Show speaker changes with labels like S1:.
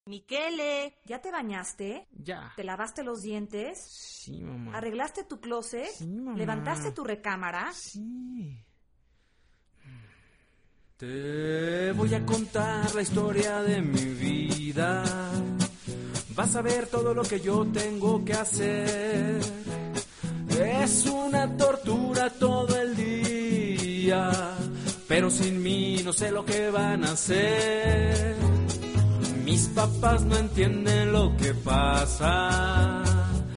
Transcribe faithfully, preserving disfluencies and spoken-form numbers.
S1: Michele, ¿ya te bañaste?
S2: Ya.
S1: ¿Te lavaste los dientes?
S2: Sí, mamá.
S1: ¿Arreglaste tu closet?
S2: Sí, mamá.
S1: ¿Levantaste tu recámara?
S2: Sí.
S3: Te voy a contar la historia de mi vida. Vas a ver todo lo que yo tengo que hacer. Es una tortura todo el día, pero sin mí no sé lo que van a hacer. Mis papás no entienden lo que pasa.